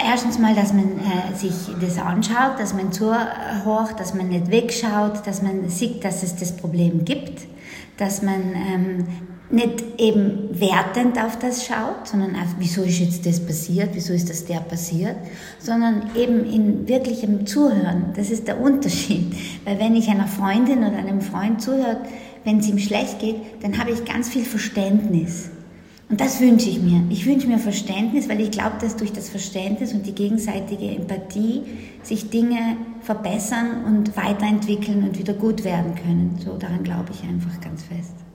erstens mal, dass man sich das anschaut, dass man zuhört, dass man nicht wegschaut, dass man sieht, dass es das Problem gibt, dass man nicht eben wertend auf das schaut, sondern auf, wieso ist jetzt das passiert, wieso ist das der passiert, sondern eben in wirklichem Zuhören. Das ist der Unterschied. Weil wenn ich einer Freundin oder einem Freund zuhöre, wenn es ihm schlecht geht, dann habe ich ganz viel Verständnis. Und das wünsche ich mir. Ich wünsche mir Verständnis, weil ich glaube, dass durch das Verständnis und die gegenseitige Empathie sich Dinge verbessern und weiterentwickeln und wieder gut werden können. So daran glaube ich einfach ganz fest.